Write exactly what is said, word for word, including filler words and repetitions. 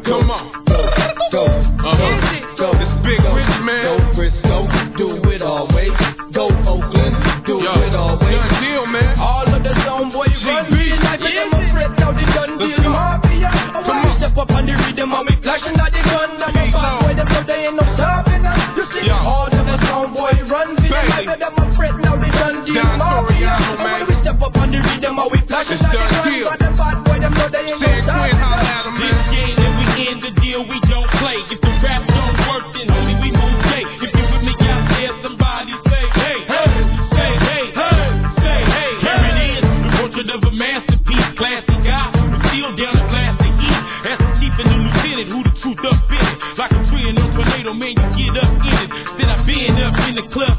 Come on. Go, go, uh-huh. go. It's Big Rich, man. Go, Frisco, do it always. Go, Oakland, do Yo, it always. done deal, man. All of the zone boys run. Like them a fret, now they done deal. Mafia, I wanna step up on the rhythm and we flashing at the gun. Now the bad boy, them know they ain't no stopping us. You see, Yo. all of the zone boys run. Like them a fret, now they done deal. Mafia, I wanna step up on the rhythm and we flashing at the gun. Now the bad boy, them know they ain't no stopping us. This game that we in the deal, we don't play. If the rap don't work, then homie, we move play. If you with me out there, somebody say, hey, hey, say, hey, hey, say, hey. Here it is, the portrait of a masterpiece, classy guy, who still down a glass to eat. As the chief and the lieutenant, who the truth up in it. Like a tree in a tornado, man, you get up in it. Then I been up in the club.